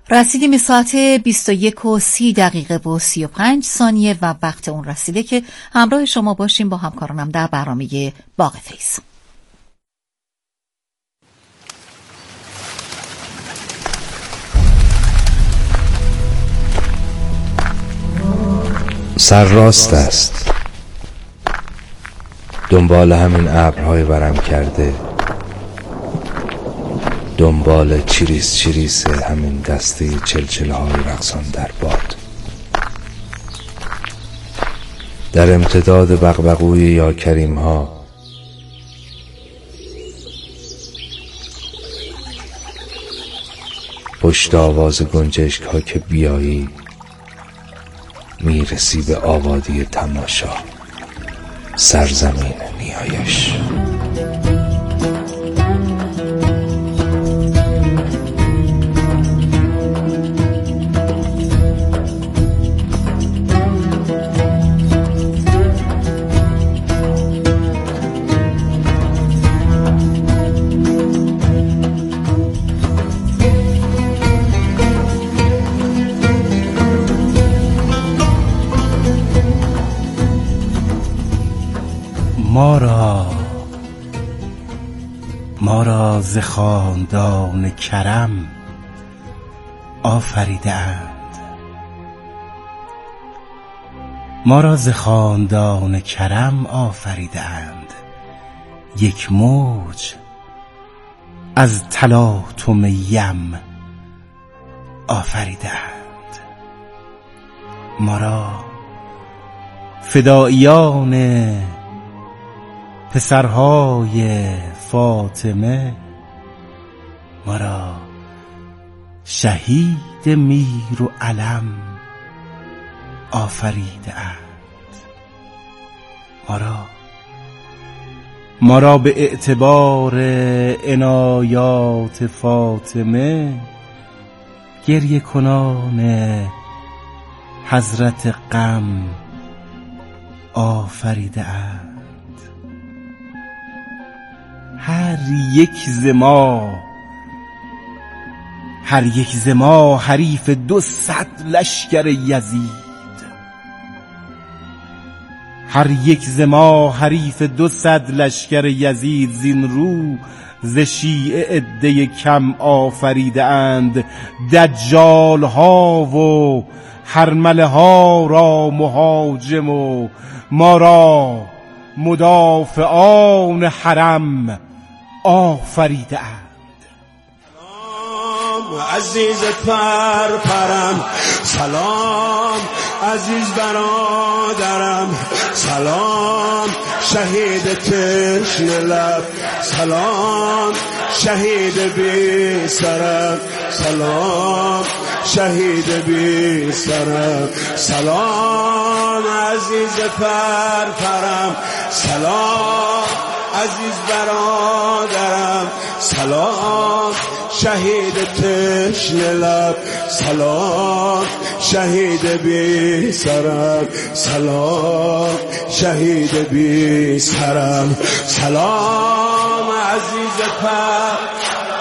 رسیدیم ساعت 21:30 و وقت اون رسیده که همراه شما باشیم با همکارانم در برنامه باغ فیض. سرراست است، دنبال همین ابرهای ورم کرده، دنبال چریس چریس همین دسته چلچلهای رقصان در باد، در امتداد بغبغوی یا کریم ها، پشت آواز گنجشک ها که بیایی میرسی به آبادی تماشا، سرزمین نیایش. ما را ز خاندان کرم آفریده اند، ما را ز خاندان کرم آفریده اند، یک موج از تلاطم یم آفریده اند. ما را فداییان پسرهای فاطمه، ما را شهید میر و علم آفریده اند. ما را به اعتبار عنایات فاطمه گریه کنان حضرت غم آفریده اند. هر یک ز ما حریف 200 لشکر یزید، هر یک ز ما حریف 200 لشکر یزید، زین رو ز شیعه عده کم آفریده اند. دجال ها و هرمله ها را مهاجم و ما را مدافعان حرم آفریده اند. سلام عزیز پرپرم، سلام عزیز برادرم، سلام شهید تشنه لب، سلام شهید بی سرم، سلام شهید بی سرم، سلام عزیز پرپرم، سلام عزیز برادرم، سلام شهید تشنه لب، سلام شهید بی سرم، سلام شهید بی سرم، سلام عزیز پرپرم،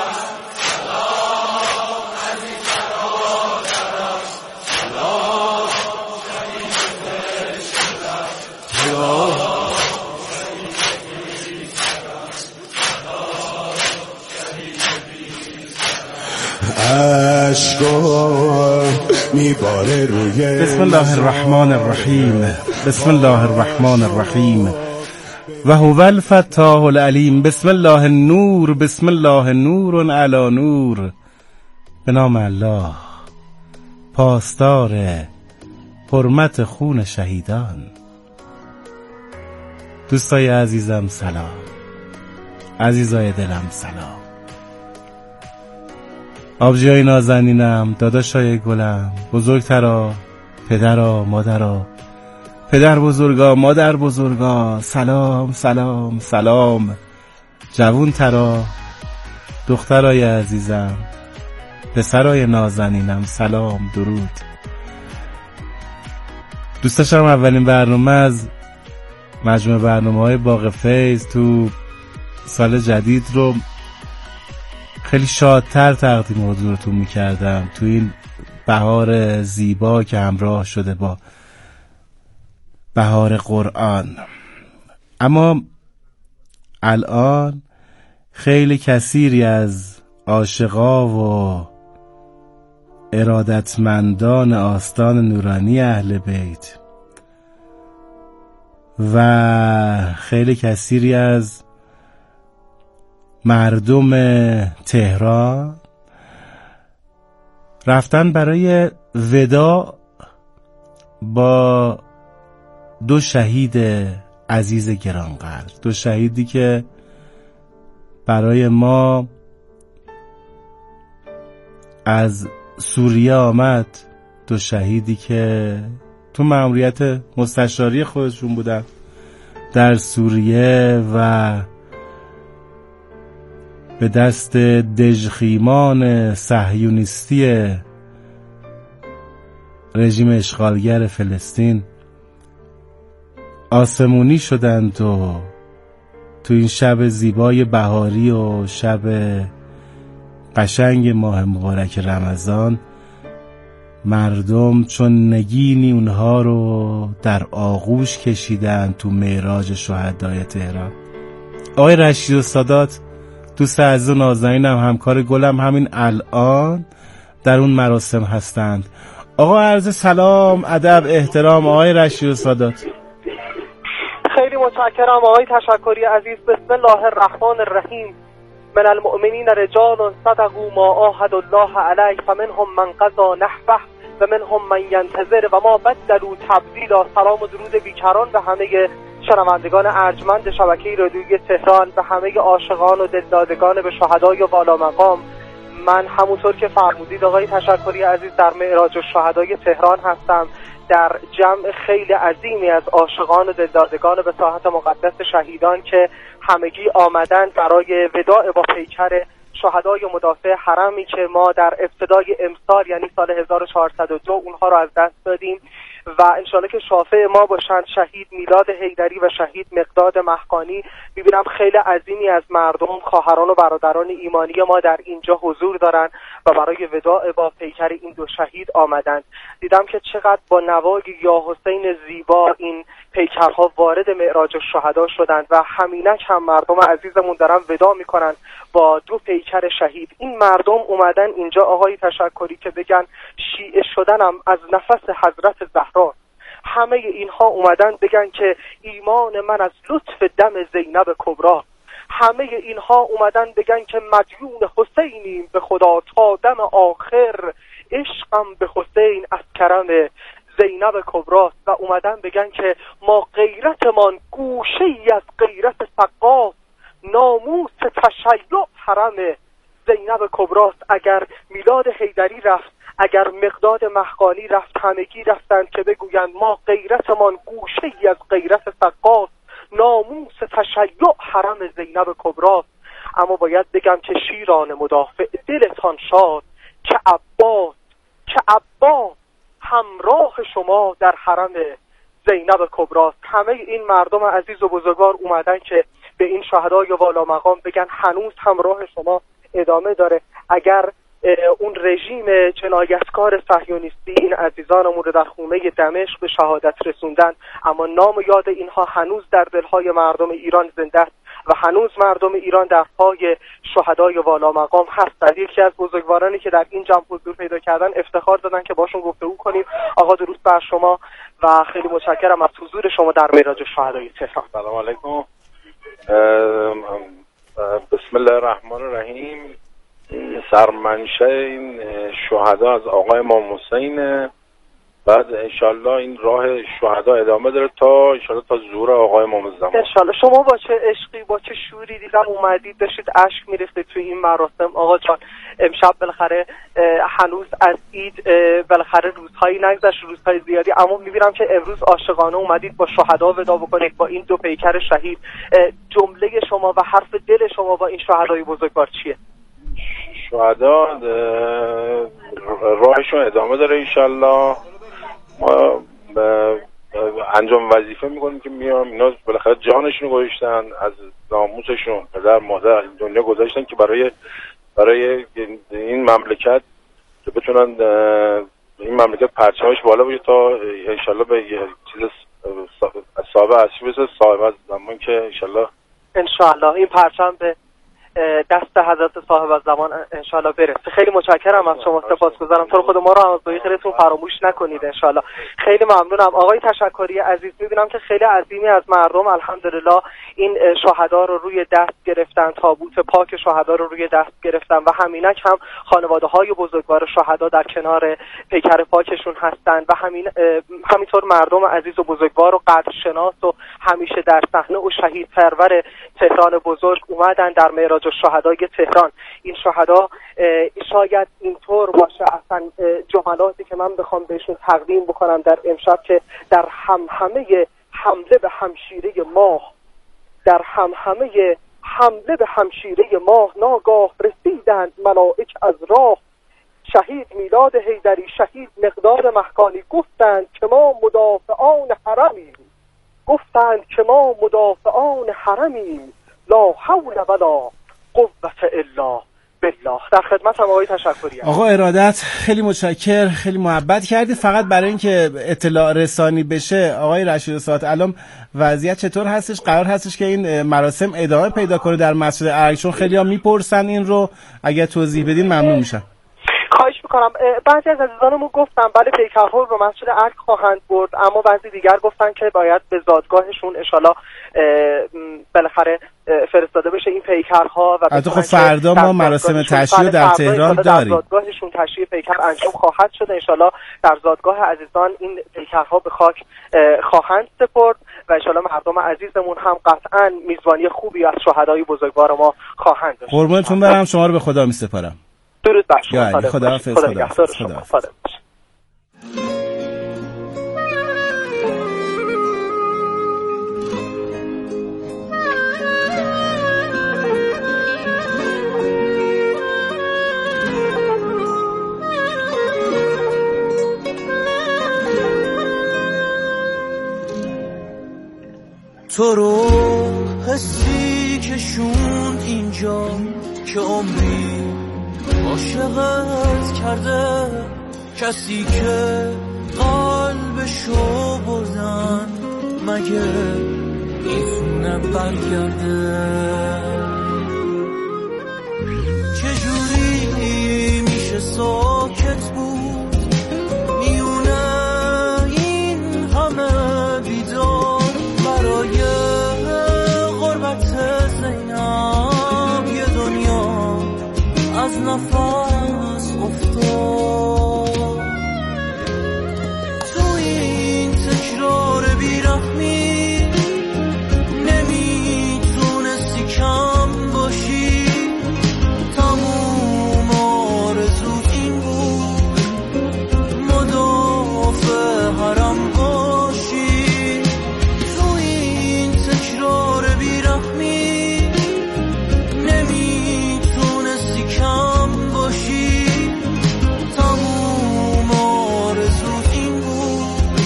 میباره روی. بسم الله الرحمن الرحیم، بسم الله الرحمن الرحیم و هو الفتاح العلیم. بسم الله النور، بسم الله نور علی نور. به نام الله پاسدار حرمت خون شهیدان. دوستای عزیزم سلام، عزیزای دلم سلام، آبجیای نازنینم، داداشای گلم، بزرگترا، پدرا، مادرا، پدر بزرگا، مادر بزرگا، سلام سلام سلام. جوون ترا، دخترای عزیزم، پسرای نازنینم، سلام درود. دوست داشتم اولین برنامه از مجموعه برنامه‌های باغ فیض تو سال جدید رو خیلی شادتر تقدیم حضورتون میکردم تو این بهار زیبا که همراه شده با بهار قرآن. اما الان خیلی کثیری از عاشقا و ارادتمندان آستان نورانی اهل بیت و خیلی کثیری از مردم تهران رفتن برای وداع با دو شهید عزیز گرانقدر، دو شهیدی که برای ما از سوریه آمد، دو شهیدی که تو مأموریت مستشاری خودشون بودن در سوریه و به دست دژخیمان صهیونیستی رژیم اشغالگر فلسطین آسمونی شدند و تو این شب زیبای بهاری و شب قشنگ ماه مبارک رمضان مردم چون نگینی اونها رو در آغوش کشیدن تو معراج شهدای تهران. آقای رشید و سادات دوست عزیز و نازنینم، همکار گلم، همین الان در اون مراسم هستند. آقا عرض سلام، ادب، احترام آقای رشید و سادات. خیلی متشکرم آقای تشکری عزیز. بسم الله الرحمن الرحیم. من المؤمنین رجال صدقوا ما عاهدوا الله علیه فمنهم من قضا نحبه و منهم من ینتظر و ما بدلوا تبدیلا. سلام و درود بیکران به همه شنوندگان ارجمند شبکه رادیویی تهران، به همه عاشقان و دلدادگان به شهدای والا مقام. من همونطور که فرمودید آقای تشکری عزیز در معراج الشهدای تهران هستم، در جمع خیلی عظیمی از عاشقان و دلدادگان به ساحت مقدس شهیدان که همگی آمدند برای وداع با پیکر شهدای مدافع حرمی که ما در ابتدای امسال یعنی سال 1402 اونها را از دست دادیم و انشالله که شافع ما باشند شهید میلاد حیدری و شهید مقداد محقانی. میبینم خیلی عظیمی از مردم، خواهران و برادران ایمانی ما در اینجا حضور دارند و برای وداع با پیکر این دو شهید آمدند. دیدم که چقدر با نوای یا حسین زیبا این پیکرها وارد معراج الشهدا شدند و همینک هم مردم عزیزمون دارن وداع میکنن با دو پیکر شهید. این مردم اومدن اینجا آقای تشکری که بگن شیعه شدنم از نفس حضرت زهرا. همه اینها اومدن بگن که ایمان من از لطف دم زینب کبرا. همه اینها اومدن بگن که مدیون حسینیم به خدا تا دم آخر، عشقم به حسین از کرم زینب کبرا. و اومدن بگن که ما غیرتمان گوشه‌ای از غیرت سقاط، ناموس تشیع حرم زینب کبراست. اگر میلاد حیدری رفت، اگر مقداد محقانی رفت، همگی رفتند که بگویند ما غیرتمان گوشه‌ای از غیرت سقاط، ناموس تشیع حرم زینب کبراست. اما باید بگم که شیران مدافع دلتان شاد که عباس همراه شما در حرم زینب کبراست. همه این مردم عزیز و بزرگوار اومدن که به این شهدای والا مقام بگن هنوز همراه شما ادامه داره. اگر اون رژیم جنایتکار صهیونیستی این عزیزانمون رو در خونه دمشق به شهادت رسوندن، اما نام و یاد اینها هنوز در دلهای مردم ایران زنده است و هنوز مردم ایران در پای شهدای والا مقام هستند. یکی از بزرگوارانی که در این جمع حضور پیدا کردن افتخار دادن که باشون گفتگو کنیم. آقا درود بر شما و خیلی متشکرم از حضور شما در معراج الشهدای تهران. سلام علیکم. بسم الله الرحمن الرحیم. سرمنشه این شهدا از آقای امام حسین، بعد انشالله این راه شهدا ادامه داره تا انشالله تا ظهور آقای امام زمان. انشالله. شما با چه عشقی با چه شوری دیدم اومدید داشتید اشک میریختید توی این مراسم. آقا جان امشب بالاخره هنوز از عید بالاخره روزهایی نگذشت، روزهای زیادی، اما میبینم که امروز عاشقانه اومدید با شهدا وداع بکنید، با این دو پیکر شهید. جمله شما و حرف دل شما با این شهدای بزرگوار چیه؟ شهدا راهشون ادامه داره انشالله. ما انجام وظیفه میکنیم که میام اینا بالاخره جانشون رو گذاشتن، از ناموسشون پدر مادر دنیا گذاشتن که برای برای این مملکت که بتونن این مملکت پرچمش بالا باشه تا انشالله به یه چیز صاحب اصلی بشه، صاحب از زمان که انشالله این پرچم به دست حضرت صاحب از زمان انشالله برسه. خیلی متشکرم از شما، سپاسگزارم. تو رو خود ما رو هم به خیرتون فراموش نکنید انشالله. خیلی ممنونم آقای تشکری عزیز. میبینم که خیلی عظیمی از مردم الحمدلله این شهدا رو روی دست گرفتن، تابوت پاک شهدا رو روی دست گرفتن و همینک هم خانواده های بزرگوار شهدا در کنار پیکر پاکشون هستن و همینطور مردم عزیز و بزرگوار و قدرشناس و همیشه در صحنه و شهید پرور تهران بزرگ اومدن در معراج الشهدای تهران. این شهدا شاید اینطور باشه اصلا جملاتی که من بخوام بهشون تقدیم بکنم در امشب که در همه حمله به همشیره ماه، در همه حمله به همشیره ماه ناگاه رسیدند ملائک از راه. شهید میلاد حیدری، شهید مقدار مهکانی، گفتند که ما مدافعان حرمیم، گفتند که ما مدافعان حرمیم، لا حول ولا قوة الا بالله. در خدمت هم آقای تشکری. آقا ارادت خیلی متشکر، خیلی محبت کردید. فقط برای اینکه اطلاع رسانی بشه آقای رشید ساعت الان وضعیت چطور هستش؟ قرار هستش که این مراسم ادامه پیدا کنه در مسجد ارگ؟ چون خیلی‌ها میپرسن این رو، اگه توضیح بدین ممنون میشم. خواهش میکنم. بعضی از عزیزانمون گفتن بله پیکرها رو مسجد ارگ خواهند برد، اما بعضی دیگر گفتن که باید به زادگاهشون انشالله بالاخره فرستاده بشه این پیکرها. و البته خب فردا ما مراسم تشییع در تهران داریم. در زادگاهشون تشییع پیکر انجام خواهد شد انشالله. در زادگاه عزیزان این پیکرها به خاک خواهند سپرد و انشالله مردم عزیزمون هم قطعا میزبانی خوبی از شهدای بزرگوار ما خواهند داشت. قربونتون برم، شما رو به خدا میسپارم. درود بر شما. خداحافظ. تو رو حسی که شوند اینجا که عمری عاشقت کرده، کسی که قلبشو بردن مگه این برگرده؟ چجوری میشه ساکت بود میونه این همه بیدار برای غربت زینب یه دنیا از نفس افتاد؟ تو این تکرار بیرحمی نمیتونستی کم باشی، تموم آرزوت این بود مدافع حرم باشی. تو این تکرار بیرحمی نمیتونستی کم باشی، تموم آرزوت این بود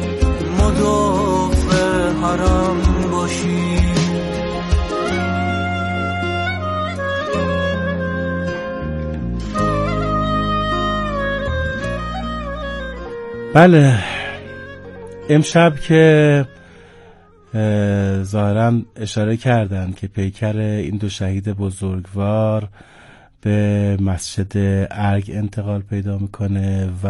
مدافع حرم باشی. بله، امشب که ظاهراً اشاره کردن که پیکر این دو شهید بزرگوار به مسجد ارگ انتقال پیدا میکنه و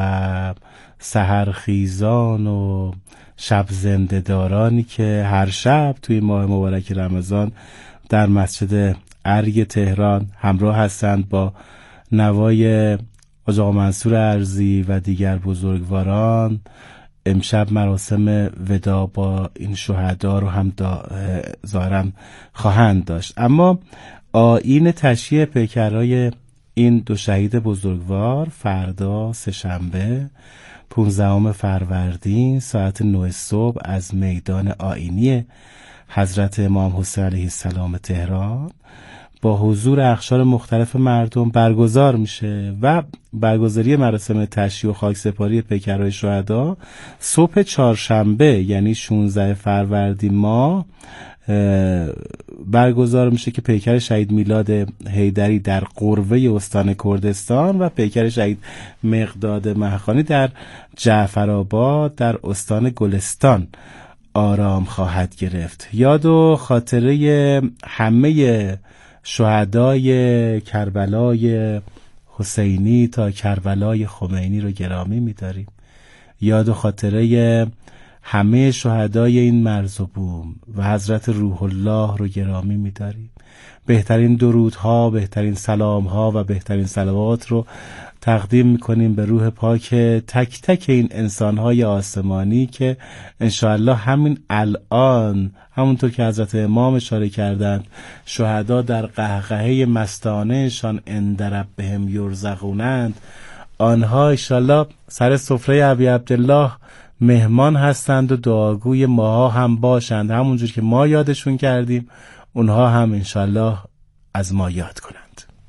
سحرخیزان و شب زنده دارانی که هر شب توی ماه مبارک رمضان در مسجد ارگ تهران همراه هستند با نوای حاج آقا منصور ارزی و دیگر بزرگواران، امشب مراسم ودا با این شهدا رو هم ظاهراً خواهند داشت. اما آیین تشییع پیکرهای این دو شهید بزرگوار فردا سه‌شنبه 15 فروردین ساعت 9 صبح از میدان آیینی حضرت امام حسین علیه السلام تهران با حضور اقشار مختلف مردم برگزار میشه و برگزاری مراسم تشییع و خاکسپاری پیکرهای شهدا صبح چهارشنبه یعنی 16 فروردین ماه برگزار میشه که پیکر شهید میلاد حیدری در قروه استان کردستان و پیکر شهید مقداد مهخانی در جعفرآباد در استان گلستان آرام خواهد گرفت. یاد و خاطره همه شهدای کربلای حسینی تا کربلای خمینی رو گرامی می‌داریم. یاد و خاطره همه شهدای این مرز و بوم و حضرت روح الله رو گرامی می‌داریم. بهترین درودها، بهترین سلامها و بهترین صلوات رو تقدیم میکنیم به روح پاک تک تک این انسانهای آسمانی که انشاءالله همین الان همونطور که حضرت امام اشاره کردند شهدا در قهقهه مستانهشان عند ربهم یرزقونند، آنها انشاءالله سر سفره ابی عبدالله مهمان هستند و دعاگوی ماها هم باشند، همونجور که ما یادشون کردیم اونها هم انشاءالله از ما یاد کنند.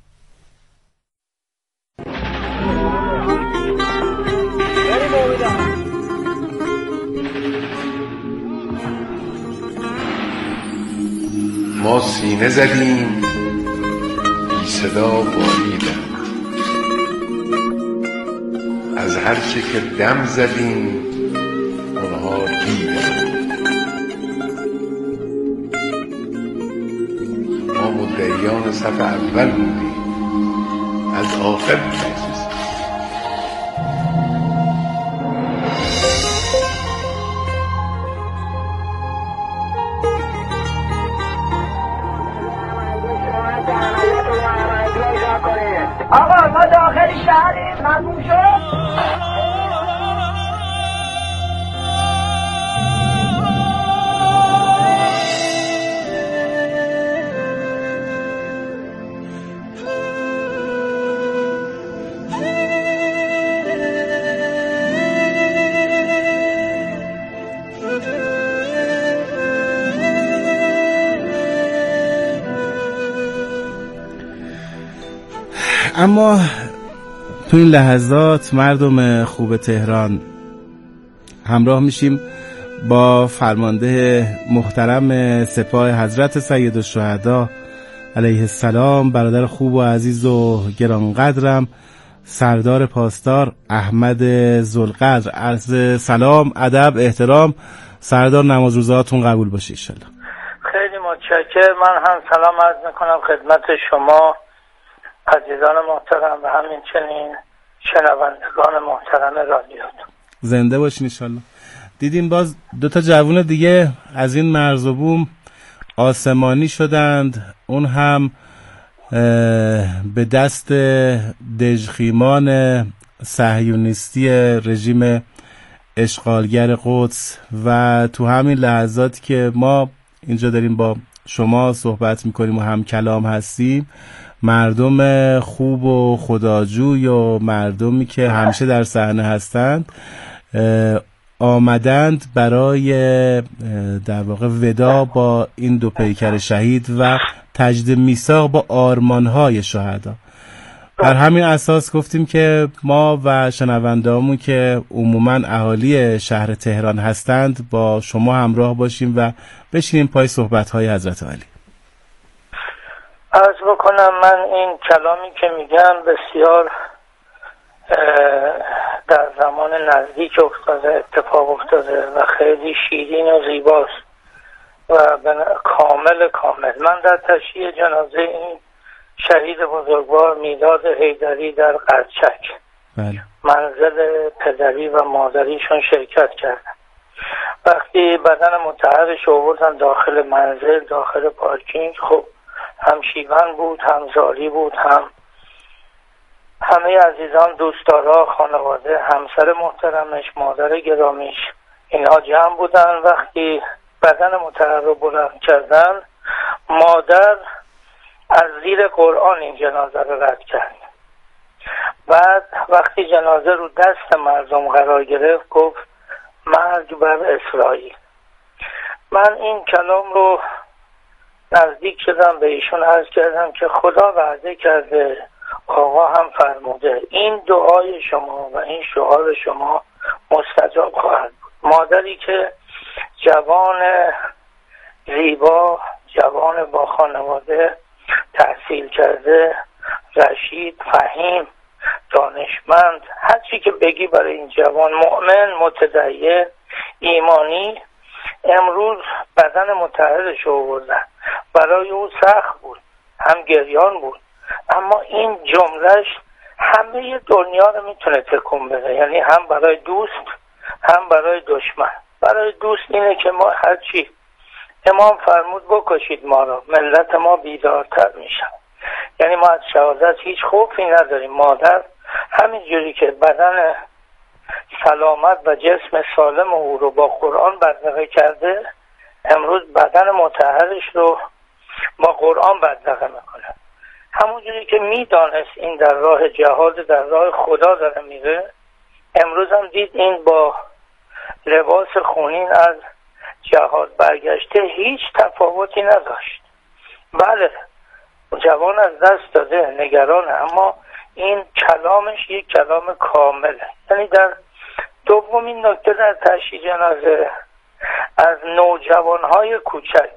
ما سینه زدیم بی صدا بالیدن، از هر چه که دم زدیم اونها دیدن. ما مدعیان صف اول بودیم، از آخر بودیم. آقا ما داخل شهریم، ممنون شد. اما تو این لحظات مردم خوب تهران همراه میشیم با فرمانده محترم سپاه حضرت سیدالشهدا علیه السلام، برادر خوب و عزیز و گرانقدرم سردار پاسدار احمد ذوالقدر. عرض سلام، ادب، احترام. سردار نماز روزهاتون قبول باشه ان شاءالله. خیلی متشکرم. من هم سلام عرض میکنم خدمت شما عزیزان محترم و همینچنین شنوندگان محترم رادیوتون. زنده باشین ان شاءالله. دیدیم باز دو تا جوون دیگه از این مرز و بوم آسمانی شدند، اون هم به دست دژخیمان صهیونیستی رژیم اشغالگر قدس. و تو همین لحظاتی که ما اینجا داریم با شما صحبت میکنیم و هم کلام هستیم، مردم خوب و خداجوی و مردمی که همیشه در صحنه هستند آمدند برای در واقع ودا با این دو پیکر شهید و تجدید میثاق با آرمان‌های شهدا. بر همین اساس گفتیم که ما و شنونده‌هامون که عموماً اهالی شهر تهران هستند با شما همراه باشیم و بشینیم پای صحبت‌های حضرت علی. عرض بکنم من این کلامی که میگم بسیار در زمان نزدیک افتاده، اتفاق افتاده و خیلی شیرین و زیباست و کامل. من در تشییع جنازه این شهید بزرگوار میلاد حیدری در قرچک منزل پدری و مادریشون شرکت کردم. وقتی بدن متحرش آوردن داخل منزل، داخل پارکینگ، خب هم شیون بود، هم زاری بود، هم همه عزیزان، دوستدارا، خانواده، همسر محترمش، مادر گرامیش، اینها جمع بودن. وقتی بدن مطهر رو بلند کردن، مادر از زیر قرآن این جنازه رو رد کرد. بعد وقتی جنازه رو دست مردم قرار گرفت گفت مرگ بر اسرائیل. من این کلام رو نزدیک شدم به ایشون، عرض کردم که خدا وعده کرده، آقا هم فرموده، این دعای شما و این شعار شما مستجاب خواهد بود. مادری که جوان زیبا جوان با خانواده، تحصیل کرده، رشید، فهیم، دانشمند، هر چی که بگی برای این جوان، مؤمن، متدین، ایمانی، امروز بدن متحرش رو آوردن. برای او سخت بود، هم گریان بود، اما این جملهش همه دنیا رو میتونه تکون بده. یعنی هم برای دوست هم برای دشمن. برای دوست اینه که ما هرچی امام فرمود بکشید ما رو، ملت ما بیدارتر میشن. یعنی ما از شهادت هیچ خوفی نداریم. مادر همینجوری که بدن سلامت و جسم سالم او رو با قرآن بدرقه کرده، امروز بدن مطهرش رو با قرآن بدرقه میکنه. همونجوری که میدانست این در راه جهاد، در راه خدا داره میره، امروز هم دید این با لباس خونین از جهاد برگشته، هیچ تفاوتی نداشت. بله جوان از دست داده، نگرانه، اما این کلامش یک کلام کامله. یعنی در دومین نکته در تشییع جنازه، از نوجوانهای کوچک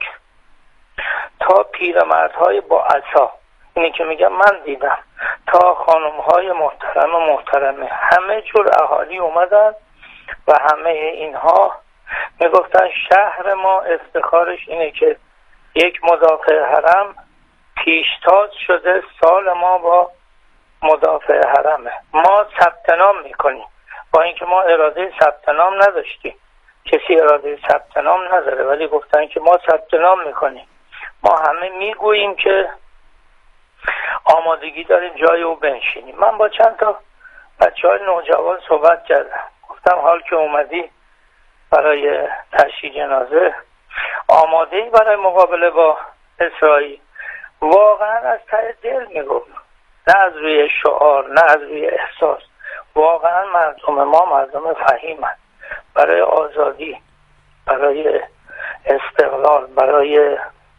تا پیرمردهای با عصا، اینی که میگم من دیدم، تا خانمهای محترم و محترمه، همه جور اهالی اومدن و همه اینها میگفتن شهر ما افتخارش اینه که یک مدافع حرم پیشتاز شده، سال ما با مدافع حرمه. ما ثبت نام میکنیم، با اینکه ما اراده ثبت نام نداشتیم، کسی اراده ثبت نام نداره، ولی گفتن که ما ثبت نام میکنیم. ما همه میگوییم که آمادگی داریم جای او بنشینیم. من با چند تا بچه‌های نوجوان صحبت کردم، گفتم حال که اومدی برای تشییع جنازه، آماده‌ای برای مقابله با اسرائیل؟ واقعا از ته دل میگفت، نه از روی شعار، نه از روی احساس. واقعا مردم ما مردم فهیمند، برای آزادی، برای استقلال، برای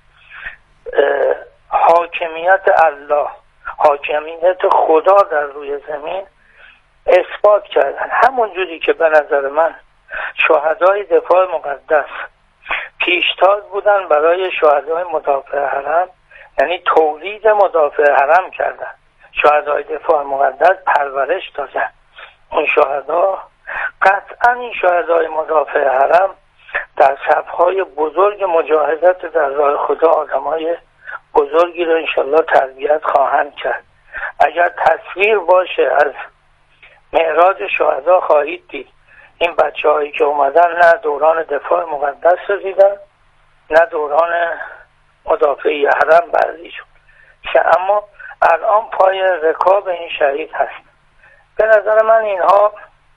حاکمیت الله، حاکمیت خدا در روی زمین اثبات کردن. همون جوری که به نظر من شهدای دفاع مقدس پیشتاز بودن برای شهدای مدافع حرم، یعنی تولید مدافع حرم کردن، شهدای دفاع مقدس پرورش دادن. اون شهدا قطعا این شهدای مدافع حرم در صفهای بزرگ مجاهدت در راه خدا آدمای بزرگی رو انشالله تربیت خواهند کرد. اگر تصویر باشه از معراج شهدا خواهید دید این بچه هایی که اومدن نه دوران دفاع مقدس رو دیدن، نه دوران مدافعی حرم برزی شد، که اما الان پای رکاب این شهید هست. به نظر من اینها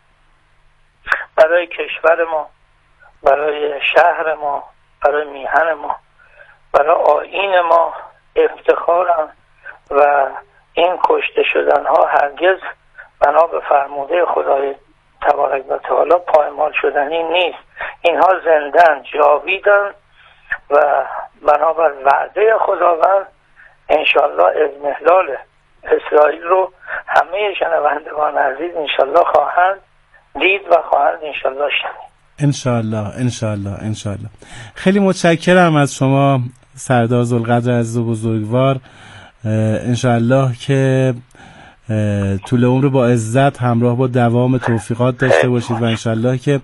برای کشور ما، برای شهر ما، برای میهن ما، برای آیین ما افتخارم و این کشته شدن ها هرگز بنا به فرموده خدای تبارک و تعالی پایمال شدنی نیست. اینها زندن، جاویدن و بنابر وعده خداوند انشالله اضمحلال اسرائیل رو همه شنوندگان عزیز انشالله خواهند دید و خواهند انشالله شنید. انشالله. خیلی متشکرم از شما سردار ذوالقدر عزیز و بزرگوار. انشالله که طول عمر با عزت همراه با دوام توفیقات داشته باشید و انشالله که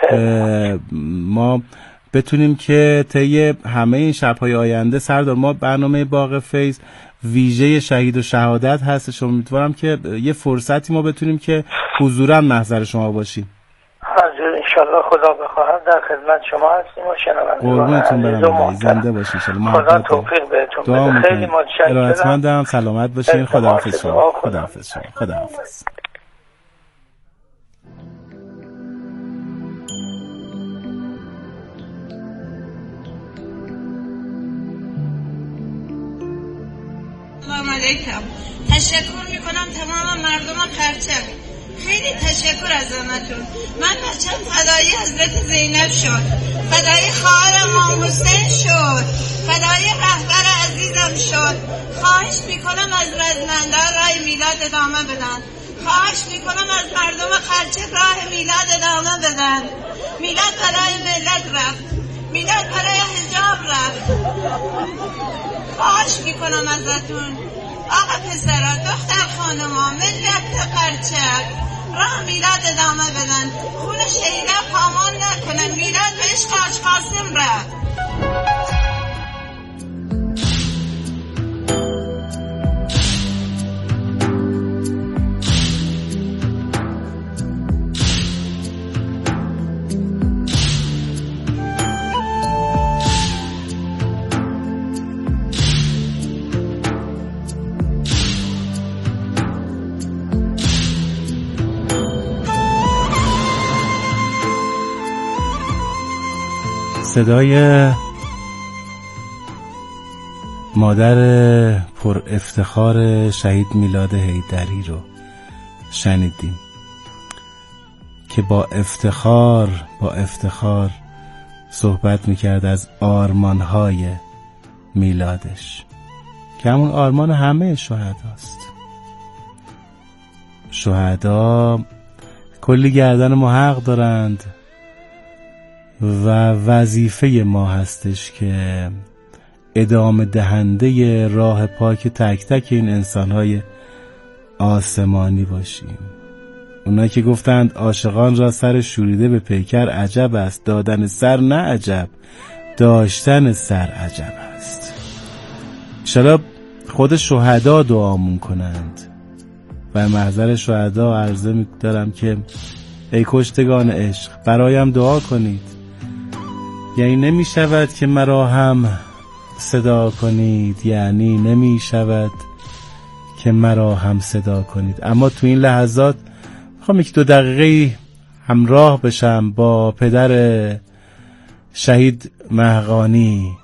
ما بتونیم که طی همه این شب‌های آینده، سردار ما برنامه باغ فیض ویژه شهید و شهادت هستش، امیدوارم که یه فرصتی ما بتونیم که حضوراً محضر شما باشیم. انشالله خدا بخواهد در خدمت شما هستیم و قربونتون برم، زنده باشین انشالله. خدا توفیق بهتون بده. خیلی متشکرم. ارادتمندم، سلامت باشین. خداحافظ شما. خداحافظ. سلام علیکم. تشکر میکنم تمام مردم پرچم. خیلی تشکر از همتون. من بچم فدایی حضرت زینب شد، فدایی خواهر امام حسین شد، فدایی رهبر عزیزم شد. خواهش میکنم از رزمندان راه میلاد ادامه بدن. خواهش میکنم از مردم خرچک راه میلاد ادامه بدن. میلاد برای ملت رفت، میلاد میلاد برای حجاب رفت. خواهش میکنم ازتون آقا پسرا، دختر خانما، ملت قرچک راه میلاد ادامه بدن، خون شهیده پامان نکنن. میلاد به عشق حاج قاسم رفت. صدای مادر پر افتخار شهید میلاد حیدری رو شنیدیم که با افتخار صحبت میکرد از آرمانهای میلادش که همون آرمان همه شهداست. شهدا کلی گردن ما حق دارند و وظیفه ما هستش که ادامه دهنده راه پاک تک تک این انسانهای آسمانی باشیم. اونایی که گفتند عاشقان را سر شوریده به پیکر عجب است، دادن سر نه عجب، داشتن سر عجب است. انشالله خود شهدا دعامون کنند و محضر شهدا عرضه می‌دارم که ای کشتگان عشق برایم دعا کنید. یعنی نمی شود که مرا هم صدا کنید، یعنی نمی شود که مرا هم صدا کنید. اما تو این لحظات میخوام 1-2 دقیقه همراه بشم با پدر شهید مهقانی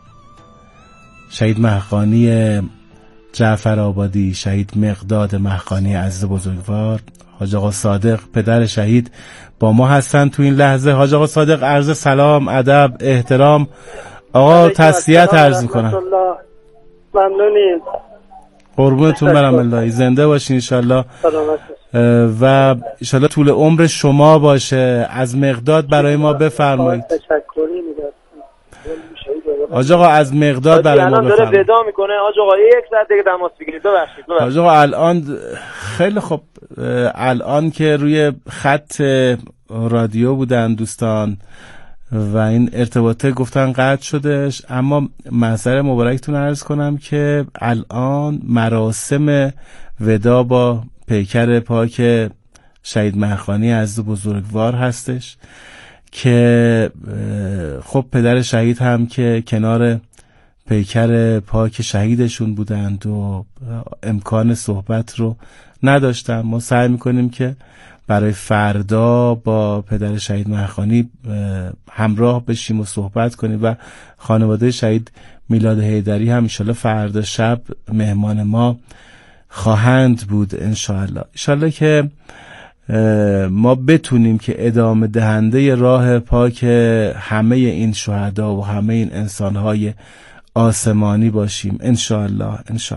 جعفرآبادی، شهید مقداد مهقانی عزیز بزرگوار. حاج آقا صادق پدر شهید با ما هستن تو این لحظه. حاج آقا صادق عرض سلام، ادب، احترام. آقا تسلیت عرض میکنم. ممنونیم. قربونتون برم الله. زنده باشین انشالله و انشالله طول عمر شما باشه. از مقداد برای ما بفرمایید. تشکری می‌کنم. حاج آقا از مقداد برای ما بفرمایید. داره ودا میکنه. حاج آقا 1 ساعت دیگه تماس بگیرید. ببخشید. حاج آقا الان خیلی خوب، الان که روی خط رادیو بودن دوستان و این ارتباطه گفتن قطع شدش، اما محضر مبارکتون عرض کنم که الان مراسم ودا با پیکر پاک شهید مهقانی عزیز بزرگوار هستش که خب پدر شهید هم که کنار پیکر پاک شهیدشون بودند و امکان صحبت رو نداشتن. ما سعی میکنیم که برای فردا با پدر شهید مهقانی همراه بشیم و صحبت کنیم و خانواده شهید میلاد حیدری هم انشالله فردا شب مهمان ما خواهند بود انشالله. انشالله که ما بتونیم که ادامه دهنده راه پاک همه این شهدا و همه این انسانهای آسمانی باشیم انشالله.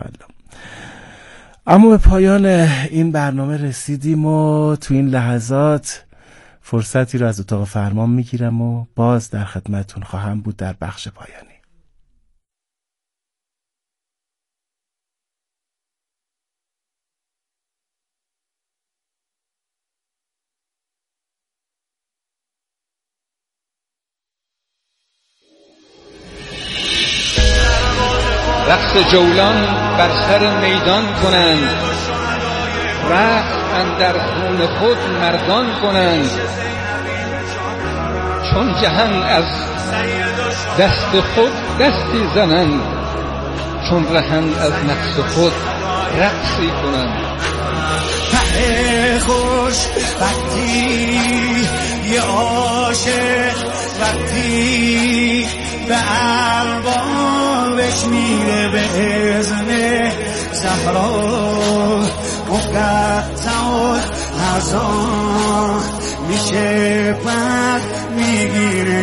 اما به پایان این برنامه رسیدیم و تو این لحظات فرصتی رو از اتاق فرمان میگیرم و باز در خدمتون خواهم بود در بخش پایانی. رقص جولان بر سر میدان کنند، رقص در خون خود مردان کنند. چون جهان از دست خود دستی زنند، چون رهند از نفس خود رقصی کنند. خوش وقتی یه عاشق وقتی به اربابش میره به اذن زهرا، مقطع هزار میشه بعد میگیره